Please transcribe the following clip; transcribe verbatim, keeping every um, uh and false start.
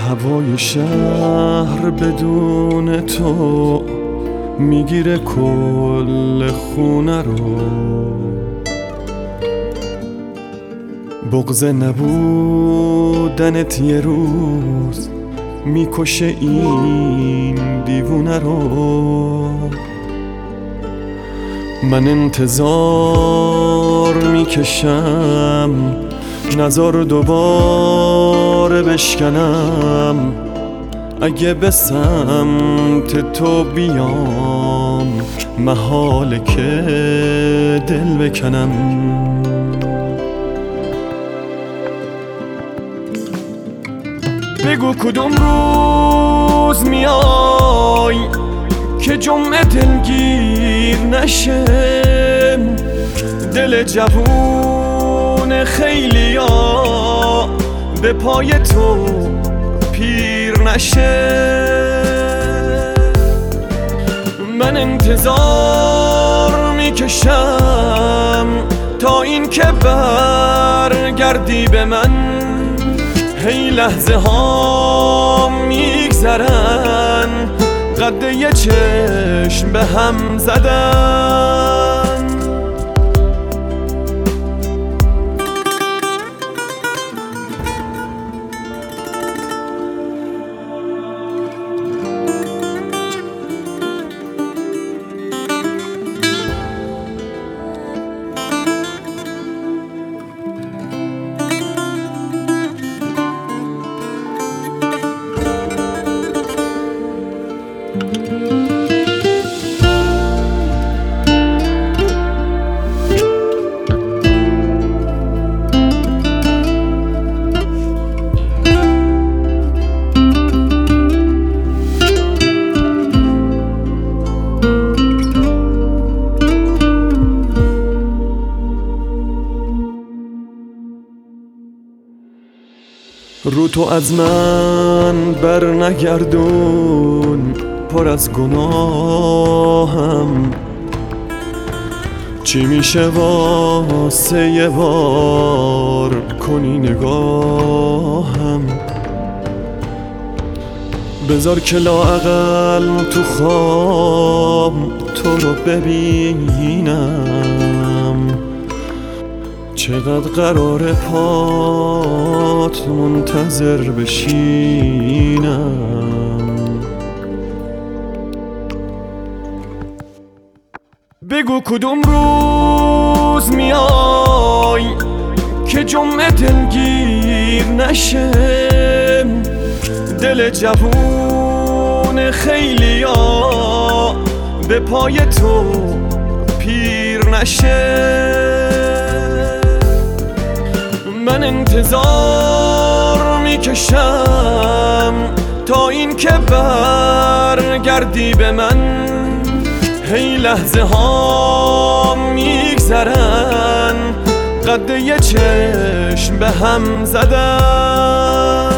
هوای شهر بدون تو میگیره کل خونه رو، بغض نبودنت یه روز میکشه این دیوونه رو. من انتظار میکشم نظر دوباره بشکنم، اگه به سمت تو بیام محاله که دل بکنم. بگو کدوم روز میای که جمعه دلگیر نشه، دل جوون خیلیا به پای تو پیر نشه. من انتظار میکشم تا این که برگردی به من، هی لحظه ها میگذرن قد یه چشم به هم زدن. رو تو از من بر نگردون، پر از گناهم، چی میشه واسه یه بار کنی نگاهم. بذار که لااقل تو خواب تو رو ببینم، چقدر قراره پات منتظر بشینم. بگو کدوم روز میای که جمعه دلگیر نشه، دل جوون خیلیا به پای تو پیر نشه. من انتظار میکشم تا این که برگردی به من، هی لحظه ها میگذرن قد یه چشم به هم زدن.